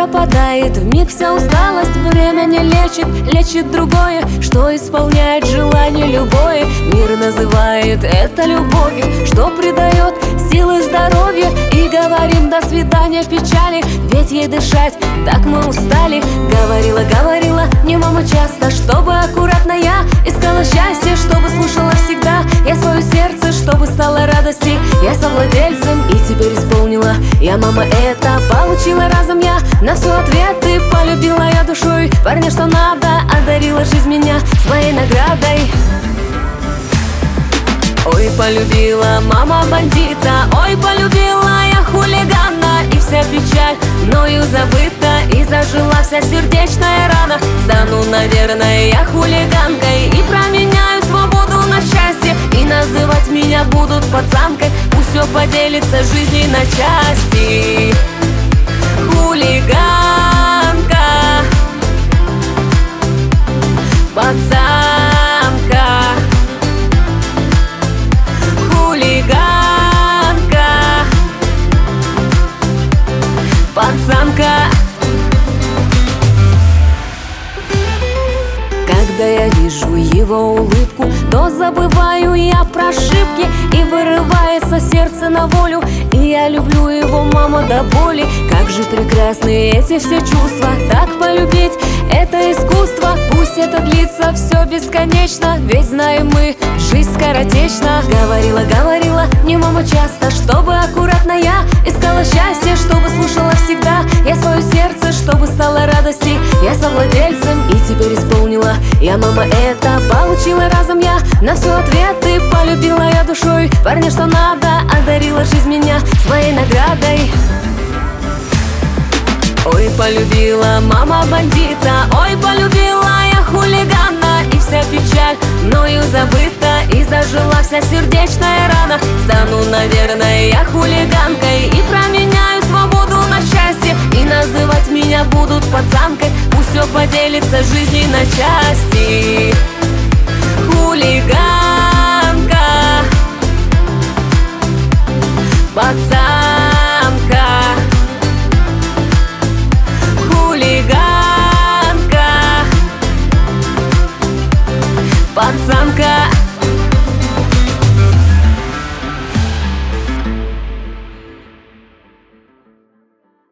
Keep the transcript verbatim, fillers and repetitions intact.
пропадает, вмиг вся усталость. Время не лечит, лечит другое, что исполняет желание любое. Мир называет это любовью, что придает силы здоровья. И говорим до свидания печали, ведь ей дышать так мы устали. Говорила, говорила не мама часто, чтобы аккуратно я искала счастье, чтобы слушала всегда я свое сердце, чтобы стала радости я совладельцем. И теперь исполнила я, мама, это получила разом я на все ответы. Полюбила я душой парня, что надо, одарила жизнь меня своей наградой. Ой, полюбила мама бандита, ой, полюбила я хулигана. И вся печаль мною забыта, и зажила вся сердечная рана. Стану, наверное, я хулиганкой и променяю свободу на счастье. И называть меня будут пацанкой, пусть все поделится жизнью на части. Хулиганка, пацанка, хулиганка, пацанка. Когда я вижу его улыбку, то забываю я про ошибки, и вырывается сердце на волю. И я люблю его, мама, до боли. Как же прекрасны эти все чувства, так полюбить — это искусство. Пусть это длится все бесконечно, ведь знаем мы, жизнь скоротечна. Говорила, говорила не мама часто, чтобы аккуратно я искала счастье, чтобы слушала всегда я свое сердце, чтобы стала радости я совладельцем. И теперь исполнила я, мама, это получила разом я на все ответы. Полюбила я душой парня, что надо, одарила жизнь меня своей наградой. Ой, полюбила мама бандита, ой, полюбила я хулигана. И вся печаль мною забыта, и зажила вся сердечная рана. Стану, наверное, я хулиганкой и променяю свободу на счастье. И называть меня будут пацанкой, пусть все поделится жизнью на части. Хулиганка, пацанка, хулиганка, пацанка.